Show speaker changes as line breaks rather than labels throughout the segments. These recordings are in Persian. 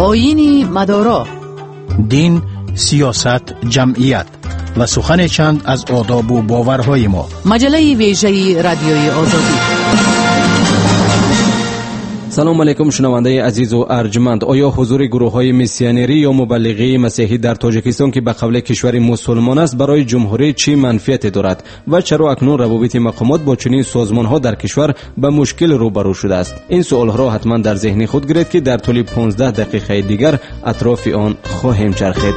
آیین مدارا،
دین، سیاست، جمعیت و سخن چند از آداب و باورهای ما.
مجله ویژه رادیوی آزادی.
سلام علیکم شنونده عزیز و ارجمند. آیا حضور گروه‌های میسیونری یا مبلغی مسیحی در تاجیکستان که به قبل کشور مسلمان است برای جمهوری چی منفعتی دارد و چرا اکنون روابط مقامات با چنین سازمان‌ها در کشور به مشکل روبرو شده است؟ این سوال‌ها را حتما در ذهن خود گیرید که در طول 15 دقیقه دیگر اطراف آن خواهیم چرخید.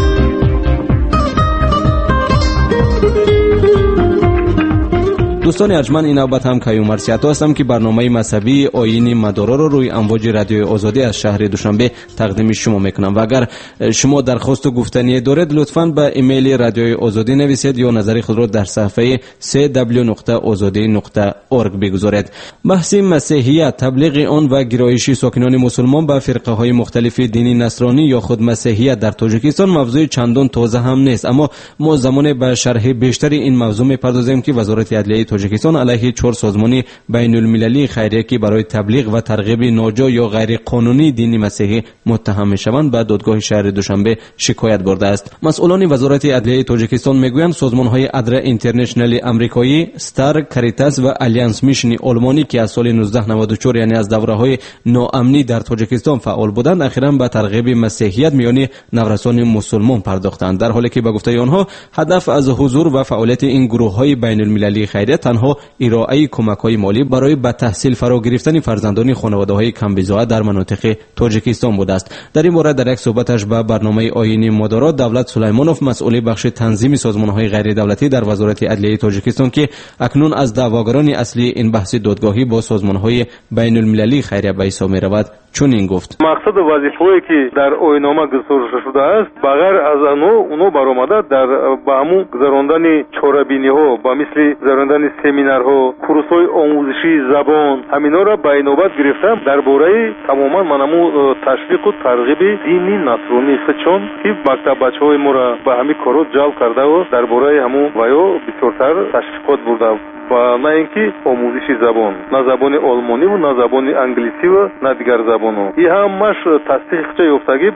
دوستان ارجمند، این نوبت هم کیومرث سیاتا هستم که برنامه مذهبی آیین مدارا را روی امواج رادیوی آزادی از شهر دوشنبه تقدیم شما میکنم و اگر شما درخواست و گفتنی دارید لطفاً به ایمیل رادیوی آزادی نویسید یا نظر خود را در صفحه www.azadi.org بگذارید. بحث مسیحیت، تبلیغ آن و گرایش ساکنان مسلمان به فرقه های مختلف دینی نصرانی یا خود مسیحیت در تاجیکستان موضوع چندان تازه هم نیست، اما ما زمان به شرح بیشتر این موضوع میپردازیم که وزارت عدلیه تاجیکستان علیه 4 سازمان بین المللی خیریه که برای تبلیغ و ترغیب ناجا یا غیر قانونی دین مسیحی متهم میشوند به دادگاه شهر دوشنبه شکایت برده است. مسئولان وزارت عدلیه تاجیکستان میگویند سازمان‌های ادرا اینترنشنال آمریکایی، ستار، کاریتاس و الیانس میشن آلمانی که از سال 1994 یعنی از دوره‌های ناامنی در تاجیکستان فعال بودند اخیراً به ترغیب مسیحیت میان نورسان مسلمان پرداختند، در حالی که به گفته آنها هدف از حضور و فعالیت این گروه‌های بین المللی خیریه تنها ارائه کمک‌های مالی برای به تحصیل فرا گرفتن فرزندان خانواده‌های کم‌بزاعت در مناطق تاجیکستان بوده است. در این باره در یک صحبتش به برنامه آیین مدارا، دولت سلیمانوف مسئول بخش تنظیم سازمان‌های غیر دولتی در وزارت عدلیه تاجیکستان که اکنون از دعواگران اصلی این بحث دادگاهی با سازمان‌های بین المللی خیریه به حساب می‌رود چنین گفت:
مقصد وظیفه‌ای که در آیین‌نامه گذاشته شده است بغیر از اونو برآمده در به همون گذراندن چاره‌بینی‌ها با مثل گذراندن سمینارها، کورس‌های آموزشی زبان، همینا را به نوبت گرفتم درباره تماما منمو تشویق و ترغیب دینی نصرانی چون که مکتب بچه‌های ما را به همین کارا جلب کرده و درباره همون وایو بسیارتر تشویقات برده و نه اینکه آموزشی زبان، نه زبان آلمانی و نه زبان انگلیسی و نه دیگر زبان‌ها. این همش تصدیق یافتگی.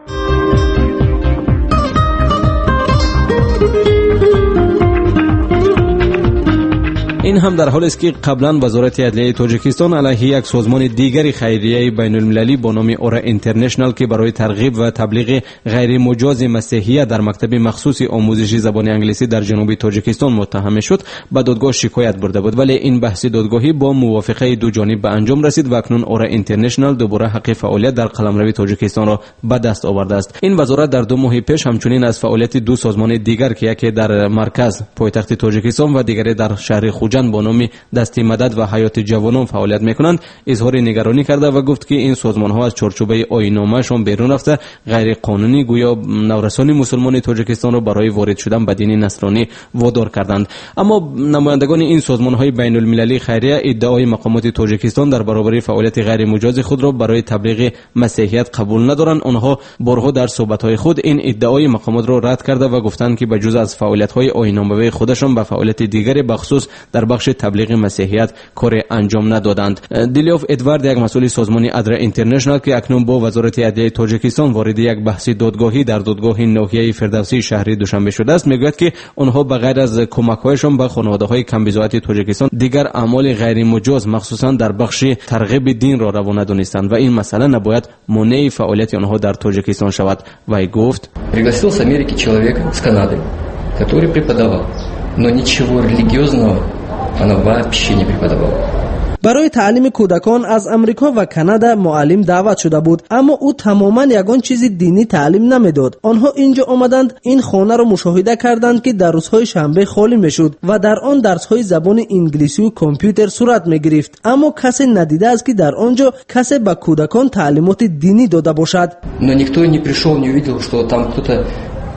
این هم در حالی است که قبلا وزارت عدلیه تاجیکستان علیه یک سازمان دیگری خیریه بین المللی با نام اورا اینترنشنال که برای ترغیب و تبلیغ غیر مجاز مسیحیت در مکتب مخصوص آموزشی زبان انگلیسی در جنوب تاجیکستان متهم شد به دادگاه شکایت برده بود، ولی این بحث دادگاهی با موافقه دو جانب به انجام رسید و اکنون اورا اینترنشنال دوباره حق فعالیت در قلمرو تاجیکستان را به دست آورده است. این وزارت در 2 ماه پیش همچنین از فعالیت 2 سازمان دیگر که یکی در مرکز پایتخت تاجیکستان و دیگری در شهر خوجند با نام دستی مدد و حیات جوانان فعالیت میکنند اظهار نگرانی کرده و گفت که این سازمان ها از چارچوبه آیین‌نامه‌شان بیرون رفته غیر قانونی گویا نورسان مسلمان تاجیکستان را برای وارد شدن به دین نصرانی وادار کردند. اما نمایندگان این سازمان های بین المللی خیریه ادعای مقامات تاجیکستان در برابر فعالیت غیر مجاز خود را برای تبلیغ مسیحیت قبول ندارند. آنها بارها در صحبت های خود این ادعای مقامات را رد کرده و گفتند که بجز از فعالیت های آیین‌نامه خودشان به فعالیت دیگری بخصوص در بخش تبلیغ مسیحیت کار انجام ندادند. دیلیوف ادوارد، یک مسئول سازمان ادرا اینترنشنال که اکنون با وزارت عدلیه تاجیکستان وارد یک بحث دادگاهی در دادگاه ناحیه فردوسی شهر دوشنبه شده است، میگوید که آنها بغیر از کمک‌هایشان به خانواده‌های کم‌بزاعت تاجیکستان دیگر اعمال غیر مجاز مخصوصا در بخش ترغیب دین را روا ندانستند و این مسئله نباید مانع فعالیت آنها در تاجیکستان شود. و گفت:
пригласил с Америки человека с Канады, который преподавал, но ничего религиозного она вообще не преподавала.
برای تعلیم کودکان از امریکا و کانادا معلم دعوت شده بود، اما او تماما یگان چیز دینی تعلیم نمیداد. آنها اینجا آمدند، این خانه را مشاهده کردند که در روزهای شنبه خالی میشد و در آن درس‌های زبان انگلیسی و کامپیوتر صورت میگرفت، اما کسی ندیده است که در آنجا کسی به کودکان تعلیمات دینی داده باشد.
Но никто не пришел, не увидел, что там кто-то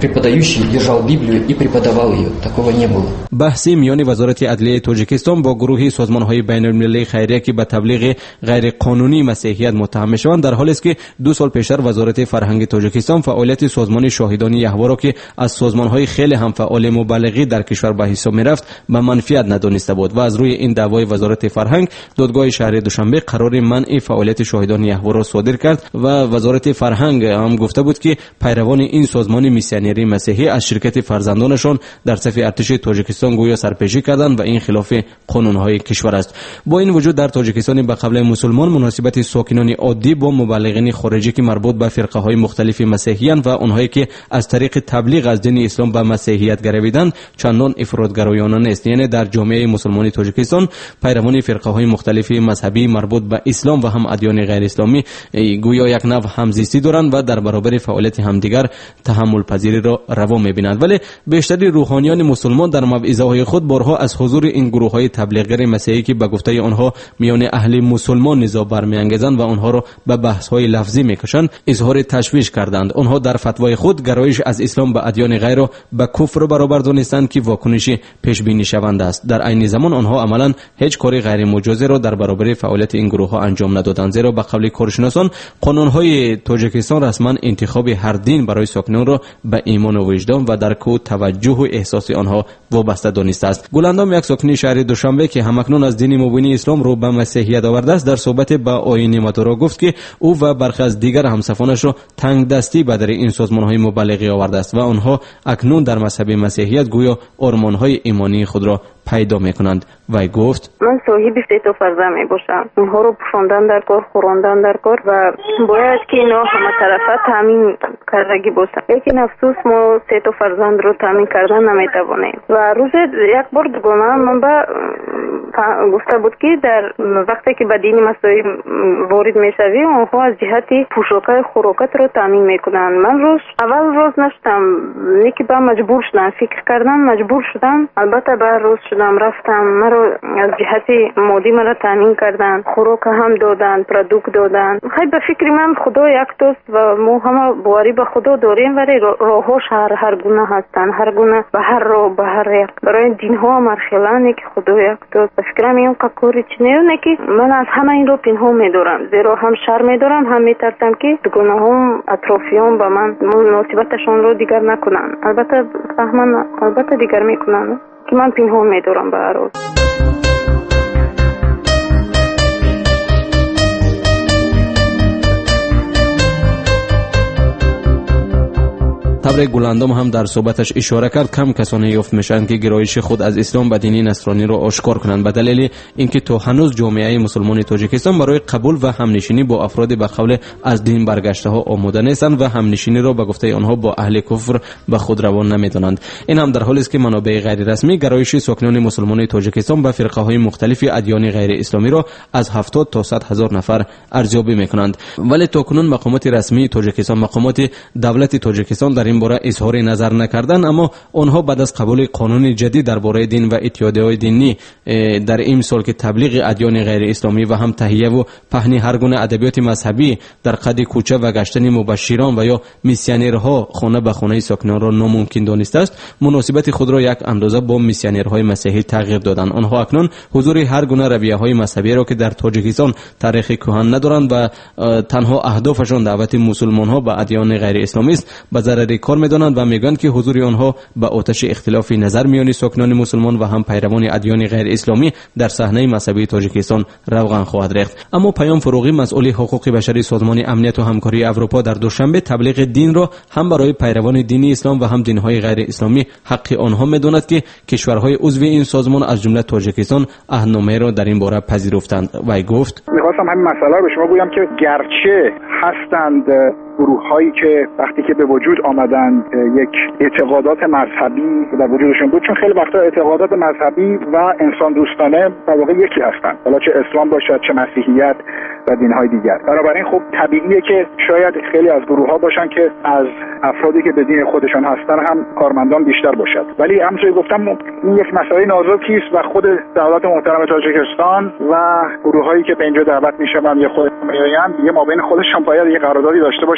преподающий держал Библию и преподавал ее. Такого не было.
بحثی میان وزارت عدلیه تاجیکستان با گروهی سازمان‌های بین‌المللی خیریه که به تبلیغ غیر قانونی مسیحیت متهم می‌شوند در حالی است که 2 سال پیشتر وزارت فرهنگ تاجیکستان فعالیت سازمان شاهدان یهوه را که از سازمان‌های خیلی هم فعال مبلغی در کشور به حساب می‌رفت به منفیت ندانسته بود و از روی این دعوای وزارت فرهنگ دادگاه شهر دوشنبه قرار منع فعالیت شاهدان یهوه را صادر کرد و وزارت فرهنگ هم گفته بود که پیروان این سازمان میسیونری مسیحی از شرکت فرزندانشان در صف ارتش تاجیکستان گویا سرپیچی کردند و این خلاف قانون‌های کشور است. با این وجود در تاجیکستان به قبل مسلمان مناسبت ساکنان عادی با مبلغین خارجی که مربوط به فرقه‌های مختلف مسیحیان و آنهایی که از طریق تبلیغ از دین اسلام به مسیحیت گرویدند چندان افراط‌گرایانه نیست. یعنی در جامعه مسلمان تاجیکستان پیروان فرقه‌های مختلف مذهبی مربوط به اسلام و هم ادیان غیر اسلامی گویا یک نوع همزیستی دارند و در برابر فعالیت همدیگر تحمل پذیری را روا می‌بینند. ولی بیشتری روحانیان مسلمان در موعظه‌های خود بارها از حضور این گروه‌های تبلیغگر مسیحی که به گفته آنها میان اهل مسلمان نزاع برمی‌انگیزند و آنها را به بحث‌های لفظی می‌کشند اظهار تشویش کردند. آنها در فتوای خود گرایش از اسلام به ادیان غیر را به کفر برابر دانستند که واکنش پیش بینی شونده است. در عین زمان آنها عملاً هیچ کاری غیر مجاز را در برابر فعالیت این گروه‌ها انجام ندادند، زیرا به قول کارشناسان قانون‌های تاجیکستان رسما انتخاب هر دین برای ساکنان را به ایمان و وجدان و درک و توجه و احساس آنها وابسته دانسته است. گلندام یک ساکن شهر دوشنبه که همکنون از دین مبینی اسلام رو به مسیحیت آورده است در صحبت با آیین مادورا گفت که او و برخی از دیگر همسفانش را تنگ دستی به در این سازمان‌های مبلغی آورده است و آنها اکنون در مذهب مسیحیت گویا آرمان‌های ایمانی خود را پیدا میکنند. وی گفت
من صاحب 3 تا فرزند میباشم. اونها رو پوشاندن در کار، خوراندن در کار و باید که اینا همه طرفه تامین کردگی باشن. لیکن افسوس ما 3 تا فرزند رو تامین کردن نمیتوانیم. و روز یک بار دوگانه من به گفته بود که در وقتی که به دین مسیحی وارد میشوی اونها از جهت پوشاک خوراکت رو تامین میکنن. من اول روز نشدم، لیکن با مجبور شدم، فکر کردم مجبور شدم. البته بعد روز شدم رفتم، مرا از جهت مادی مرا تامین کردن، خوراک هم دادن، پروداکت دادن. خیلی به فکر من خدا یک توست و ما همه باوری به خدا داریم، ولی راهاش هر گونه هستن، هر گونه به هر راه به هر یک برای دین ها مرخلانه که خدا یک توست. به فکرم این کاری چنینه که من از همه این رو پنهان میدارم، زیرا هم شرم میدارم، هم میترسم که گناهام اطرافیان به من مناسبتشان رو دیگر نکنن. البته فهمن، البته دیگر میکنن که من پنهان میدارم به هر روز.
تبریک گلندام هم در صحبتش اشاره کرد کم کسانی یافت میشن که گرایش خود از اسلام به دین نصرانی را آشکار کنند، به دلیل اینکه تا هنوز جامعه مسلمان تاجیکستان برای قبول و همنشینی با افراد به قول از دین برگشته ها آماده نیستند و همنشینی را به گفته آنها با اهل کفر به خود روان نمیدانند. این هم در حالی است که منابع غیر رسمی گرایش ساکنان مسلمان تاجیکستان به فرقه های مختلف ادیان غیر اسلامی را از 70 تا 100 هزار نفر ارزیابی میکنند، ولی تاکنون مقامات رسمی تاجیکستان، مقامات دولت تاجیکستان در این باره اظهار نظر نکردند، اما آنها بعد از قبول قانون جدید درباره دین و اتحادیه‌های دینی در این سال که تبلیغ ادیان غیر اسلامی و هم تهیه و پهن هر گونه ادبیات مذهبی در قد کوچه و گشتن مبشران و یا میسیونرها خانه به خانه ساکنان را ناممکن دانسته است، مناسبت خود را یک اندازه با میسیونرهای مسیحی تغییر دادند. آنها اکنون حضور هر گونه رویه‌های مذهبی را که در تاجیکستان تاریخ کهن ندارند و تنها اهدافشان دعوت مسلمان‌ها به ادیان غیر اسلامی است به ضرر کار می‌دانند و میگویند که حضور آنها به آتش اختلاف نظر میان ساکنان مسلمان و هم پیروان ادیان غیر اسلامی در صحنه مذهبی تاجیکستان روغن خواهد ریخت. اما پیام فروغی مسئول حقوق بشری سازمان امنیت و همکاری اروپا در دوشنبه تبلیغ دین را هم برای پیروان دین اسلام و هم دین‌های غیر اسلامی حق آنها می‌داند که کشورهای عضو این سازمان از جمله تاجیکستان عهدنامه را در این باره پذیرفتند. و گفت
می‌خواستم همین مسئله رو به شما بگم که گرچه هستند گروه‌هایی که وقتی که به وجود آمدند یک اعتقادات مذهبی در وجودشون بود، چون خیلی وقتا اعتقادات مذهبی و انسان دوستانه در واقع یکی هستند، حالا چه اسلام باشد چه مسیحیت و دین‌های دیگر. بنابراین خب طبیعیه که شاید خیلی از گروه‌ها باشن که از افرادی که به دین خودشان هستن هم کارمندان بیشتر باشد، ولی همونطور گفتم این یک مسئله نازکی است و خود دولت محترم تاجیکستان و گروه‌هایی که به اینجا دعوت می‌شوند یا خود میآیند دیگه ما بین خودشون باید یک قراردادی داشته باشن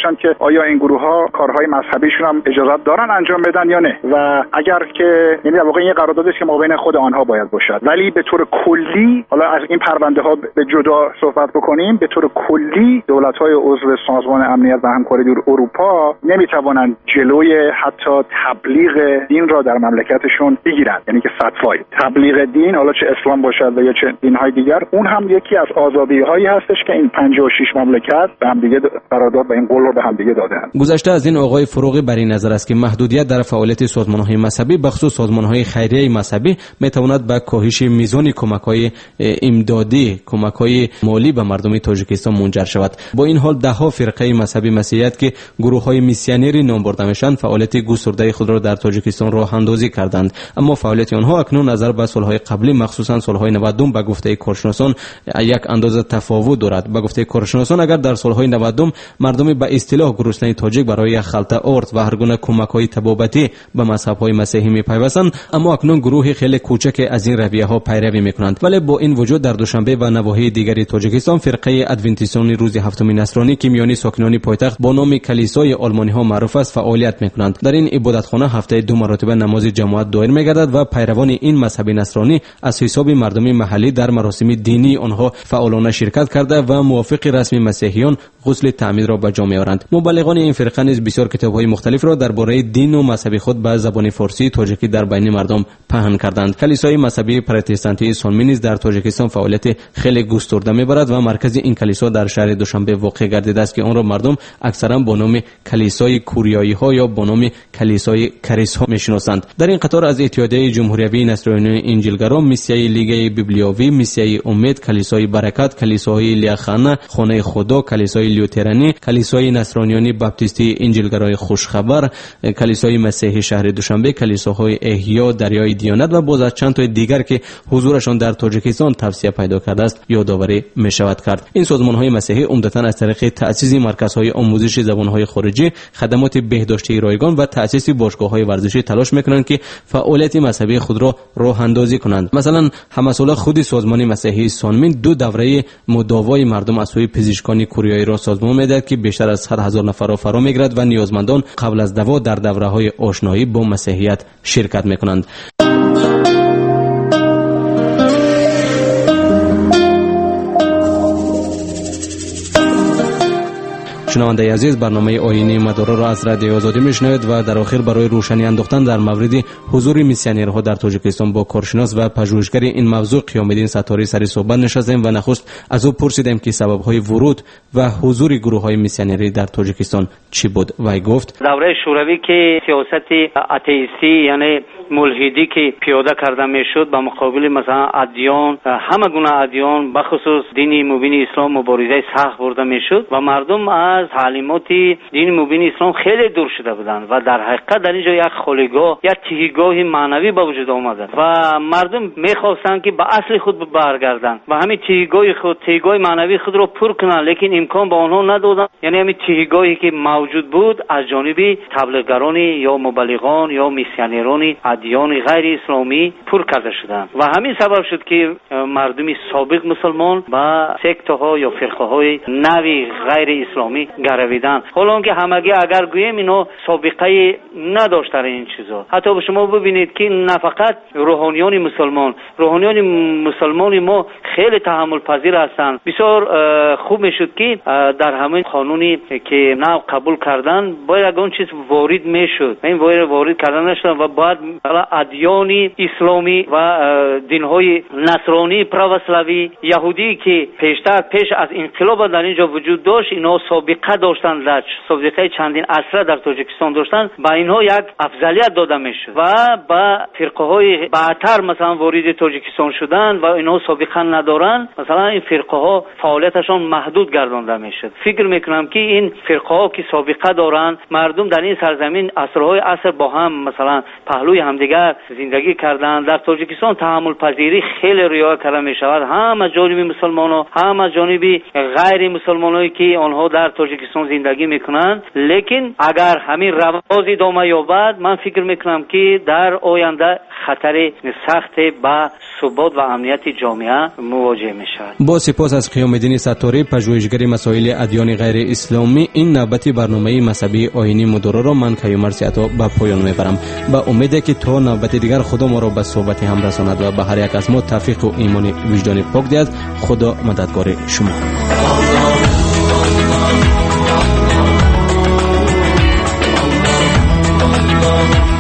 باشن که آیا این گروه ها کارهای مذهبیشون هم اجازه دارن انجام بدن یا نه، و اگر که یعنی واقعا این قراردادی است که ما بین خود آنها باید باشد. ولی به طور کلی، حالا از این پرونده ها به جدا صحبت بکنیم، به طور کلی دولت های عضو سازمان امنیت و همکاری اروپا نمیتوانند جلوی حتی تبلیغ دین را در مملکتشون بگیرند. یعنی که فتوای تبلیغ دین، حالا چه اسلام باشد و یا چه دین‌های دیگر، اون هم یکی از آزادی‌هایی هستش که این 56 مملکت به هم دیگه قرارداد و این قول رو به هم دیگه دادن.
گذشته از این آقای فروغی بر این نظر است که محدودیت در فعالیت سازمان‌های مذهبی به خصوص سازمان‌های خیریه مذهبی می‌تواند به کاهش میزان کمک‌های امدادی، کمک‌های مالی به مردم تاجیکستان منجر شود. با این حال ده‌ها فرقه مذهبی مسیحیت که گروه‌های میسیونری نام برده میشن فعالیت گسترده خود را در تاجیکستان راه اندازی کردند، اما فعالیت آنها اکنون نظر به سال‌های قبلی مخصوصاً سال‌های 90 به گفته کارشناسان یک اندازه تفاوت دارد. به گفته کارشناسان اگر در سال‌های 90 مردم به اصطلاح گرسنه تاجیک برای خلطه آرد و هر گونه کمک‌های طبابتی به مذهب‌های مسیحی می‌پیوستند، اما اکنون گروه خیلی کوچک از این رویه‌ها پیروی می‌کنند. ولی با این وجود در دوشنبه و نواحی دیگری تاجیکستان فرقه ادونتیستان روز هفتم نصرانی که میانی ساکنان پایتخت با نام کلیسای آلمانی‌ها معروف است فعالیت می‌کنند. در این عبادتخانه هفته 2 مرتبه نماز جماعت دایر می‌گردد و پیروان این مذهب نصرانی از حساب مردم محلی در مراسم دینی آنها فعالانه شرکت کرده و موافق رسمی مسیحیان غسل تعمید را به جا می‌آورند. مبلغان این فرقه نیز بسیار کتاب‌های مختلف را درباره دین و مذهب خود به زبان فارسی تاجیکی در بین مردم پهن کردند. کلیسای مذهبی پروتستانتی سونمی نیز در تاجیکستان فعالیت خیلی گسترده می‌برد و مرکز این کلیسا در شهر دوشنبه واقع گردیده است که آن را مردم اکثرا با نام کلیسای کوریایی‌ها یا با نام کلیسای کریس‌ها می‌شناسند. در این قطار از اتحادیه جمهوریوی نصرانی انجیلگرا، میسیای لیگ بیبلیوی، میسیای امید، کلیسای برکت، کلیسای لیاخانه، خانه خدا، کلیسای لوترانی، کلیسای نصرانیان باپتیستی انجیلگرای خوشخبر، کلیسای مسیحی شهر دوشنبه، کلیساهای احیا، دریای دیانت و باز از چند تا دیگر که حضورشان در تاجیکستان توسعه پیدا کرده است یادآوری می‌شود کرد. این سازمان‌های مسیحی عمدتاً از طریق تأسیس مرکزهای آموزش زبان‌های خارجی، خدمات بهداشتی رایگان و تأسیس باشگاه‌های ورزشی تلاش می‌کنند که فعالیت مذهبی خود را راه اندازی کنند. مثلا همساله خود سازمان مسیحی سانمین 2 دوره مداوای مردم از سوی پزشکان کوریایی را سازمان می‌دهد که بیشتر از 100,000 نفر را فرا می‌گیرد و نیازمندان قبل از دوا در دوره‌های آشنایی با مسیحیت شرکت می‌کنند. شنونده عزیز، برنامه آیین مدارا را از رادیو آزادی میشنوید و در آخر برای روشنی انداختن در مورد حضور میسیونرها در تاجیکستان با کارشناس و پژوهشگر این موضوع قیام‌الدین ستاری سری صحبت نشستیم و نخست از او پرسیدیم که سبب‌های ورود و حضور گروه‌های میسیونری در تاجیکستان چی بود. وی گفت
دوره شوروی که سیاست آتئیستی یعنی ملحدی که پیاده کرده میشد با مقابل مثلا ادیان، همه گونه ادیان به خصوص دین مبین اسلام مبارزه سخت برده میشد و مردم از تعلیمات دین مبین اسلام خیلی دور شده بودند و در حقیقت در اینجا یک خالیگاه، یک تهیگاه معنوی به وجود آمده و مردم میخواستند که به اصل خود برگردند و همین تهیگاه معنوی خود را پر کنند، لیکن امکان به آنها ندادند. یعنی همین تهیگاهی که موجود بود از جانب تبلیغگران یا مبلغان یا میسیونران ادیان غیر اسلامی پر کرده شدند و همین سبب شد که مردم سابق مسلمان و سکت‌ها یا فرقه‌های نوی غیر اسلامی گرویدن. حالا که همگی اگر گوییم اینا سابقه نداشتن این چیزا. حتی شما ببینید که نه فقط روحانیان مسلمان ما خیلی تحمل پذیر هستند. بسیار خوب میشد که در همین قانونی که نو قبول کردن باید اون چیز وارد میشد. این وارد کردن نشد و بعد ادیان اسلامی و دین‌های نصرانی، پروسلاوی، یهودی که پیش از انقلاب در اینجا وجود داشت، اینا سابقه داشتن، در سابقه چندین عصر در تاجیکستان داشتن، با اینها یک افضلیت داده میشد و با فرقه‌های بعدتر مثلا وارد تاجیکستان شدن و اینها سابقه ندارن، مثلا این فرقه‌ها فعالیتشان محدود گردانده میشد. فکر میکنم که این فرقه‌ها که سابقه دارن، مردم در این سرزمین عصر با هم مثلا پهلوی همدیگر زندگی کردن. در تاجیکستان تحمل پذیری خیلی رعایت کرده می شود، هم از جانب مسلمانان هم از جانب غیر مسلمانایی که آنها در تاجیکستان زندگی میکنند. لیکن اگر همین رواج ادامه یابد، من فکر میکنم که در آینده خطر سخت به ثبات و امنیت جامعه مواجه می شود.
با سپاس از قیام‌الدین ستاری، پژوهشگر حل مسائل ادیان غیر اسلامی، این نوبت برنامه مذهبی آیینی مدارا را من کیومرث عطا به پایان میبرم. با امید که تا نوبت دیگر خدا ما را به صحبت هم رساند و به هر یک از ما توفیق و ایمان وجدان پاک دهد. خدا مددگار شما.
Allah